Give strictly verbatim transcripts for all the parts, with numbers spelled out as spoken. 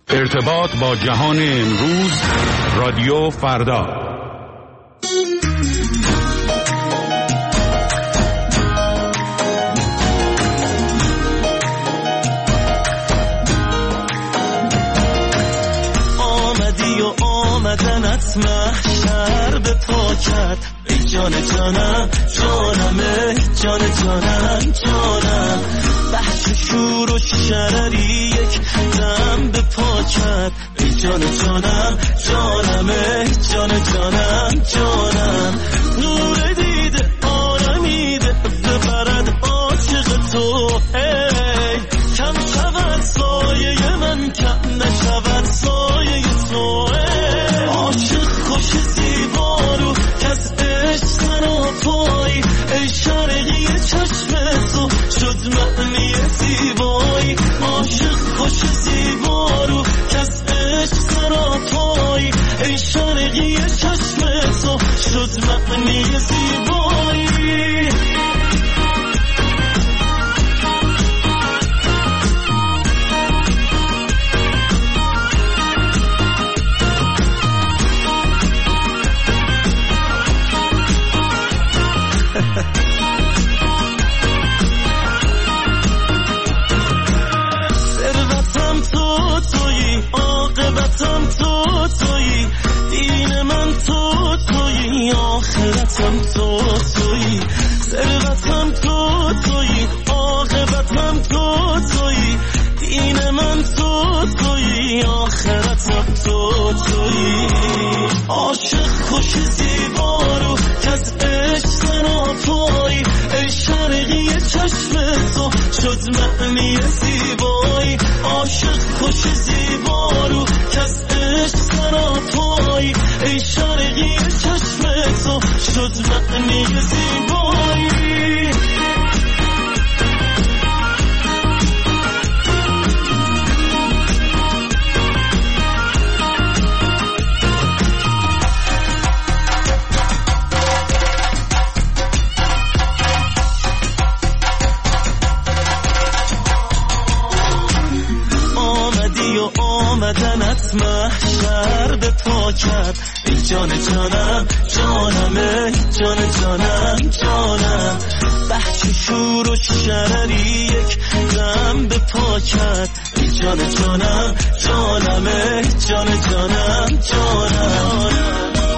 ارتباط با جهان امروز، رادیو فردا. آمدی و آمدنت محشر به پا کرد، ای جان جانم جانم، ای جان جانم جانم. بحث شور و شرری یک دم به پا کرد، ای جان جانم جانم، ای جان جانم جانم. نور دیده آرمیده ببرد عاشق تو، ای کم شود سایه من، کم نشود سایه تو. عاشق خوش زیبا رو کس عشق سراپایی، ای شرقی چشم تو شد معنی زیبایی. عاشق خوش زیبا رو کس عشق سراپایی، ای شرقی چشم تو شد معنی زیبایی. ثروتم تو تویی، عاقبتم تو تویی، دین من تو تویی، آخرتم تو تویی. ثروتم تو تویی، عاقبتم تو تویی، دین من تو تویی، آخرتم تو تویی. عاشق خوش زیبا رو کس عشق سراپایی، ای شرقی چشم تو شد معنی زیبایی. عاشق خوش زیبا رو کس عشق سراپایی، ای شرقی چشم تو شد معنی زیبایی. آمدنت محشر به پا کرد، ای جان جانم جانم، ای جان جانم جانم. بحث شور و شرری یک دم به پا کرد، ای جان جانم جانم، ای جان جانم جانم.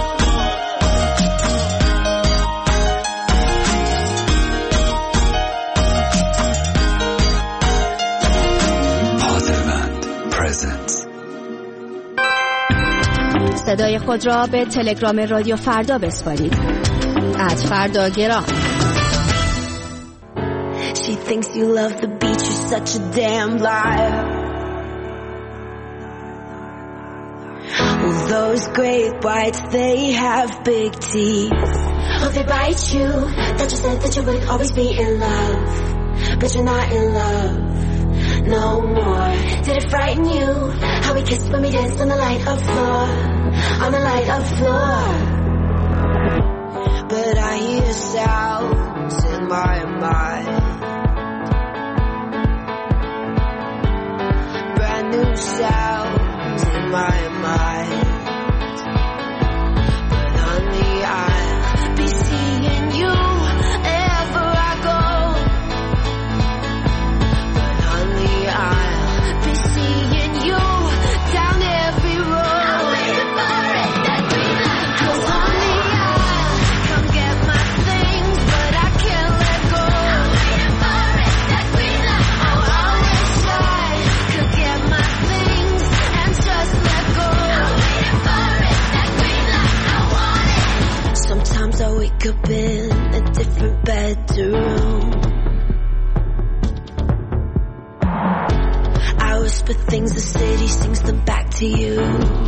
صدای خود را به تلگرام رادیو فردا بسپارید. ات فردا گرام. She thinks you love the beach, you're such a damn liar. Well, those great whites, they have big teeth. Oh, they bite you. That you said that you would always be in love, but you're not in love no more. Did it frighten you how we kissed when we danced on the light of floor, on the light of floor? But I hear sounds in my mind, brand new sounds in my mind. But honey, I'll be seeing you wherever I go. But honey, I'll be seeing you down every road. I'm waiting for it, that green light. 'Cause honey, I'll come get my things, but I can't let go. I'm waiting for it, that green light. Oh, I wish I could get my things and just let go. I'm waiting for it, that green light. I want it. Sometimes I wake up in a different bedroom. I whisper things, the city sings them back to you.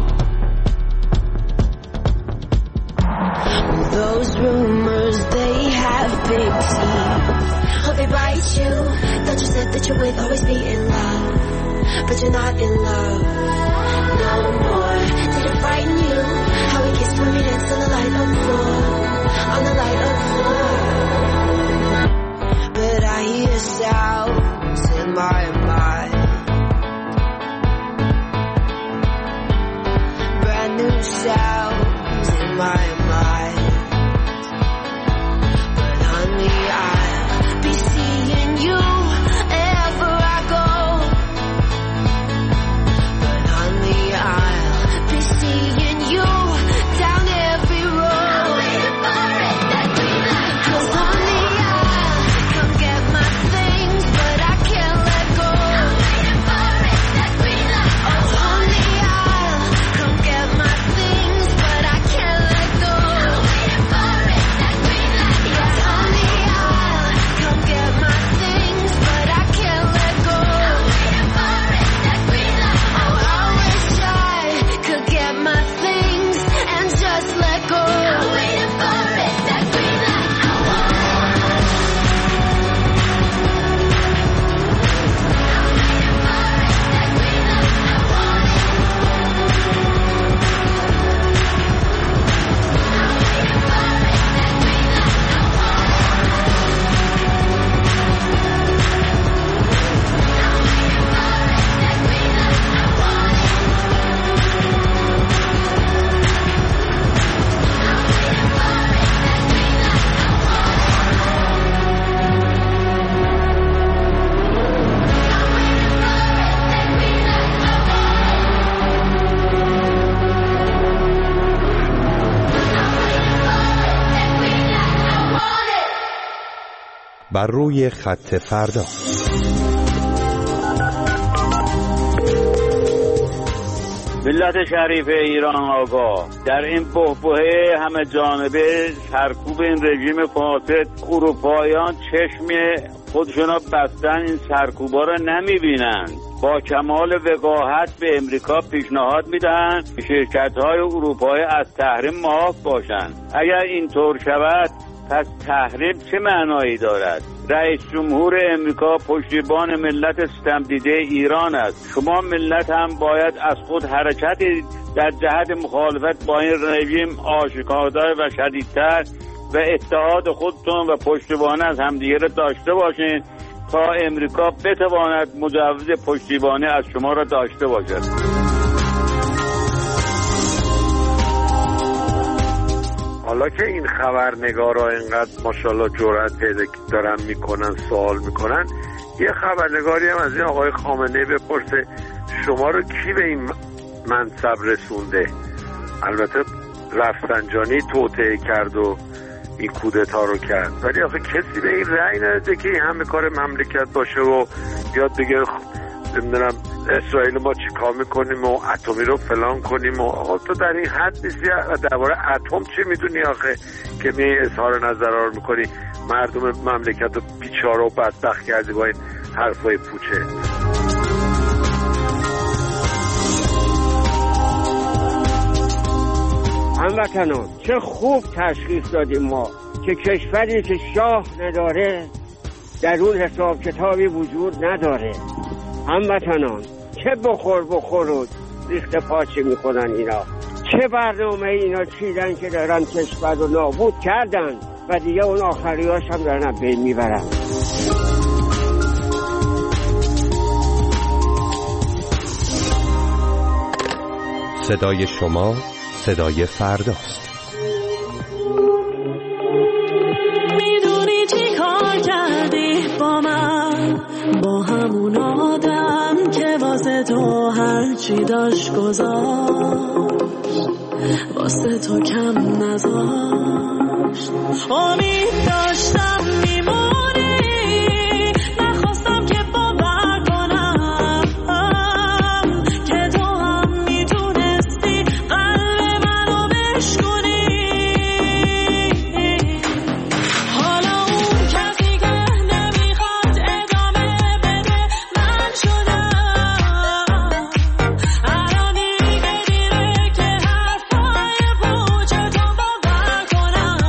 Those rumors, they have big teeth. Oh, they bite you. Thought you said that you would always be in love, but you're not in love no more. Did it frighten you how we kissed when we danced on the light of floor, on the light of floor? But I hear sounds in my mind, بر روی خط فردا. ملت شریف ایران آگاه، در این بحبوحه همه جانبه سرکوب این رژیم فاسد، اروپاییان چشم خودشونا بستن، این سرکوبا رو نمیبینن. با کمال وقاحت به امریکا پیشنهاد میدن شرکت‌های اروپایی از تحریم معاف باشن. اگر اینطور شود پس تحریم چه معنایی دارد؟ رئیس جمهور امریکا پشتیبان ملت ستمدیده ایران است. شما ملت هم باید از خود حرکتی در جهت مخالفت با این رژیم آشکارتر و شدیدتر و اتحاد خودتون و پشتیبانی از همدیگه را داشته باشین تا امریکا بتواند مجوز پشتیبانی از شما را داشته باشد. حالا که این خبرنگارا اینقدر ماشاءالله جرأت پیدا دارن میکنن سوال میکنن، یه خبرنگاری هم از این آقای خامنه‌ای بپرسه شما رو کی به این منصب رسونده؟ البته رفسنجانی توطئه کرد و این کودتا رو کرد، ولی آخه کسی به این رأی نداده که این همه کار مملکت باشه و بیاد بگه نمیدونم اسرائیل ما چی کار میکنیم و اتمی رو فلان کنیم و آقا تو در این حد نیستی درباره اتم چی میدونی آخه که می اظهار نظر رو میکنی مردم مملکت رو بیچاره و بدبخت کردی با این حرفای پوچه. هموطنان چه خوب تشخیص دادیم ما که کشوری که شاه نداره در اون حساب کتابی وجود نداره. هموطنان چه بخور بخور و ریخت پاچه میکنن اینا، چه برنامه اینا چیدن که دارن کشور رو نابود کردن و دیگه اون آخریاش هم دارن بین میبرن. صدای شما صدای فرداست. میدونی چی کار کردی با من، با همون آدم که واسه تو هرچی داشت گذاشت، واسه تو کم نذاشت. امید داشتم میمونی، نخواستم که باور کنم که تو هم میتونستی قلب منو بشکنی. حالا اون کسی که نمیخواد ادامه بده من شدم. الان دیگه دیره که حرفای پوچه تو باور کنم.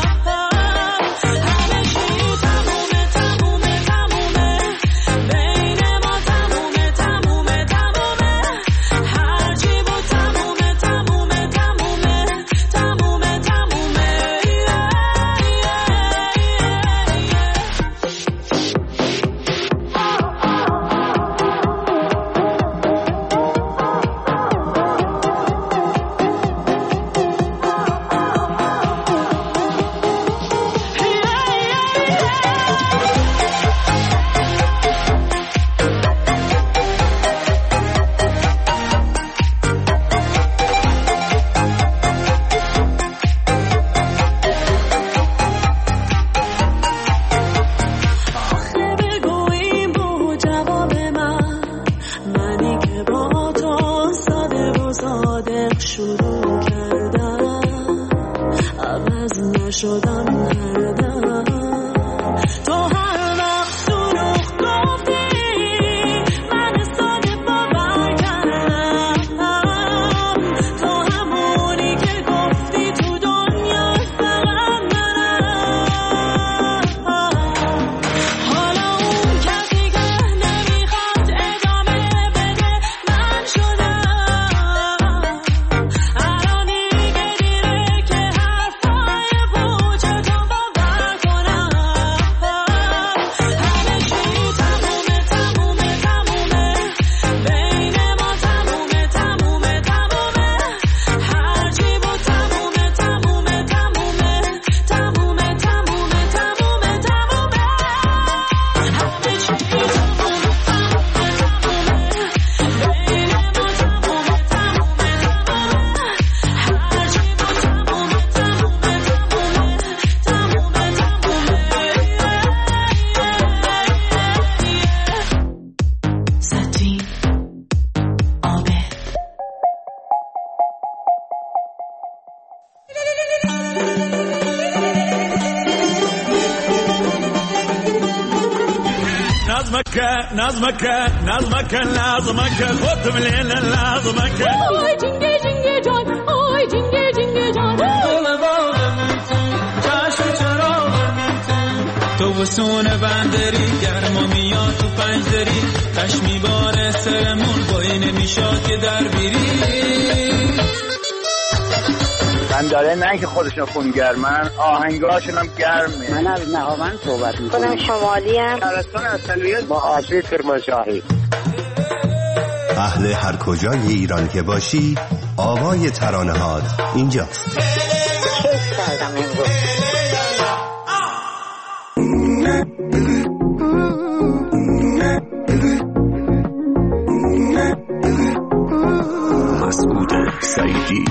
همه چی تمومه تمومه تمومه، بین ما تمومه تمومه تمومه، هرچی بود تمومه تمومه تمومه تمومه تمومه. آخه بگو این بود جواب من، منی که با تو ساده و صادق شروع کردم، عوض نشدم هر دم. تو هر وقت دروغ گفتی من ساده باور کردم، تو همونی که گفتی تو دنیا فقط منم. حالا اون کسی که نمیخواد ادامه بده من شدم. الان دیگه دیره که حرفای پوچه تو باور نظمك نظمك لازمك خودم لیل لازمک آی جنگه جنگه جان آی جنگه جنگه جان دل باغم تو چشم چراغم تو تو وسون بندری گرما میاد تو پنجدری تش میباره سرمون بایی نمیشاد که در بیری بنداره نه که خودشون خونگرمن آهنگاشون هم گرمه. من از نهاوند صحبت میکنم شمالی هم شهرستان اصلیت با آشی کرمانشاهی. اهل هر کجای ایران که باشی آوای ترانه هات اینجاست. کیف کردم امروز. مسعود سعیدی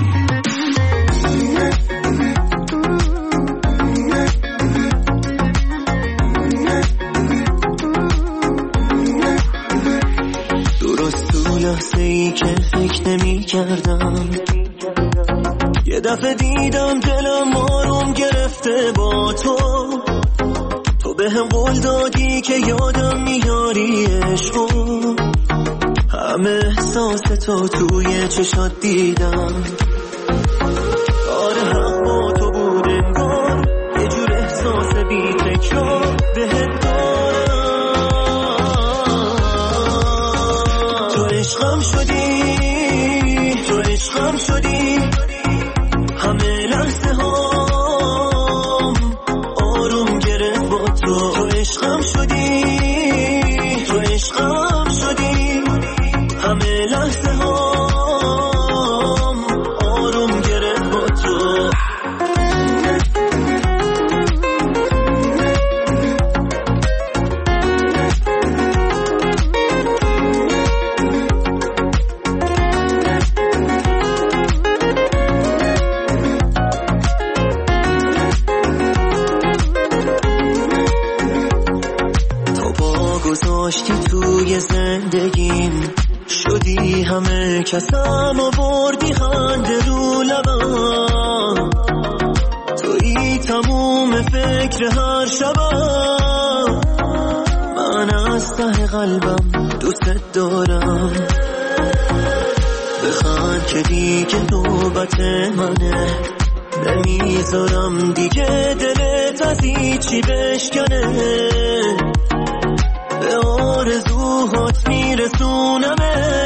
لحظه‌ای که فکر نمی کردم یه دفعه دیدم دلم آروم گرفته با تو تو به هم قول دادی که یادم میاری عشقو همه احساس تو توی چشات دیدم آره حق با تو بود انگار یه جور احساس بی تکرار بهت دارم عشقم شدی تو عشقم شدی همه لحظه هام آروم گرفت با تو تو عشقم شدی تو عشقم شدی همه لحظه هام آروم گرفت با تو گذاشتی توی زندگیم شدی همه کسم آوردی خنده رو لبم توی تموم فکر هر شبم من از ته قلبم دوست دارم بخند که دیگه نوبت منه نمیذارم دیگه دلت از هیچی بشکنه به آرزوهات میرسونمت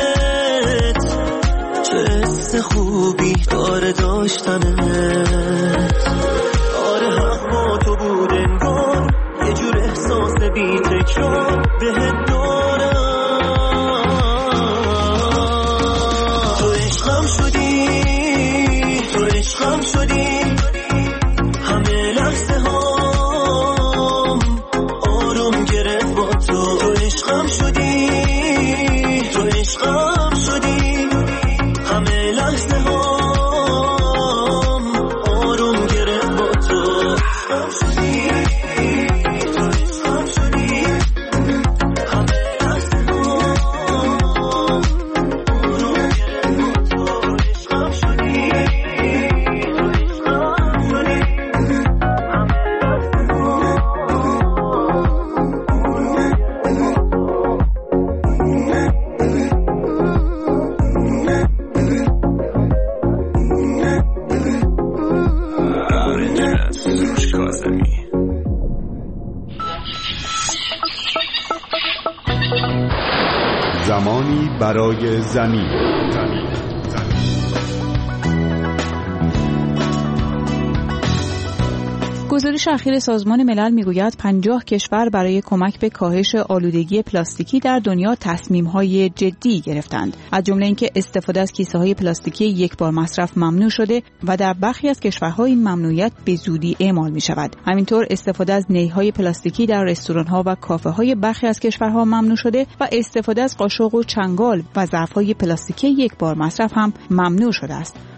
چه حس خوبی داره داشتنت آره حق با تو بود انگار یه جور احساس بی تکرار بهت دارم تو عشقم شدی تو عشقم شدی همه لحظه ها تو عشقم شدی تو عشقم شدی همه لحظه هام آروم گرفت با تو عشقم شدی تو عشقم شدی همه لحظه هام آروم گرفت با تو عشقم شدی تو عشقم شدی زمانی برای زمین. گزارش اخیر سازمان ملل میگوید پنجاه کشور برای کمک به کاهش آلودگی پلاستیکی در دنیا تصمیم‌های جدی گرفتند. از جمله اینکه استفاده از کیسه‌های پلاستیکی یک بار مصرف ممنوع شده و در برخی از کشورها این ممنوعیت به زودی اعمال می‌شود. همینطور استفاده از نی‌های پلاستیکی در رستوران‌ها و کافه‌های برخی از کشورها ممنوع شده و استفاده از قاشق و چنگال و ظرف‌های پلاستیکی یک بار مصرف هم ممنوع شده است.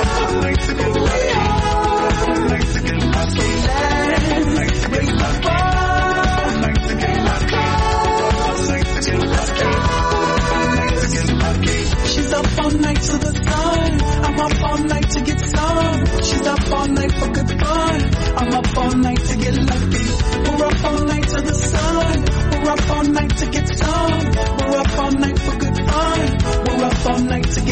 She's up all night to the sun. I'm up all night to get some. She's up all night for good fun. I'm up all night to get lucky. We're up all night to the sun. We're up all night to get some. We're up all night for good fun. We're up all night to get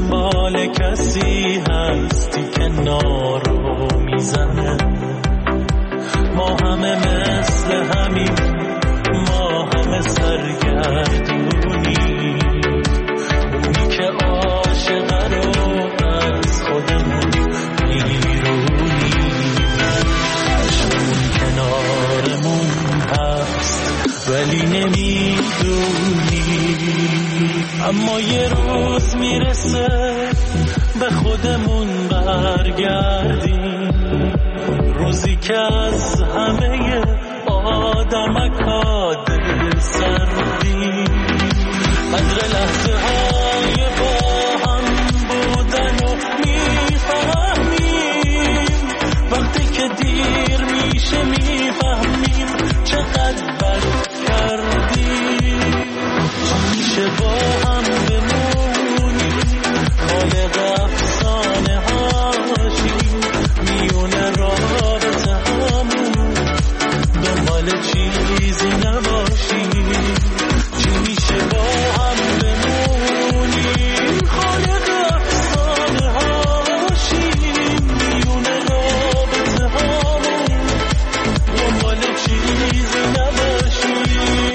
دنبال کسی هستی که نارو میزنه. ما همه مثل همین، ما همه سرگردونی، اونی که عاشقه رو از خودمون بیرونی، عشقمون کنارمون هست ولی نمیدونی. اما یه روز میرسه به خودمون برگردیم، روزی که از همه آدمکا دل سردیم، قدر لحظه های با هم بودن و میفهمیم، وقتی که دیر میشه میفهمیم چقدر بد کردیم. چی میشه با هم بمونیم، خالق افسانه هاشیم، میونه رابطه همون دنبال چیزی نباشیم. چی میشه با هم بمونیم، خالق افسانه هاشیم، میونه رابطه همون دنبال چیزی نباشیم.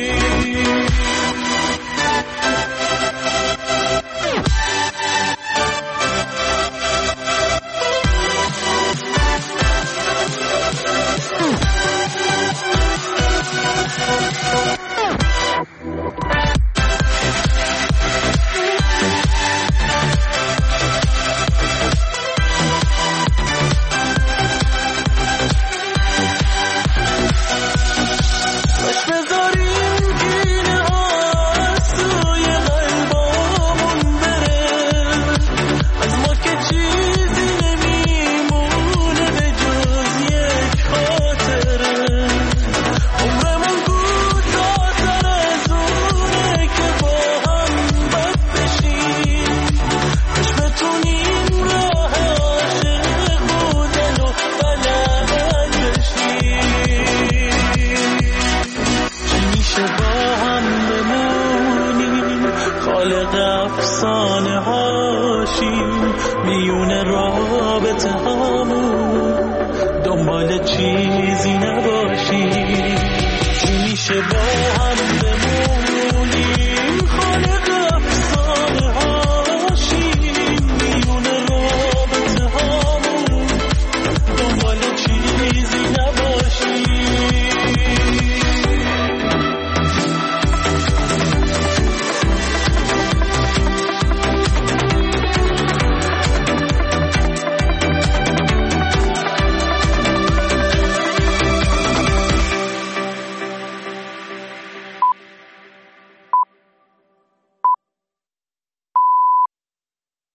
افسانه هاشیم، میونه رابطه همون دنبال چیزی نباشیم.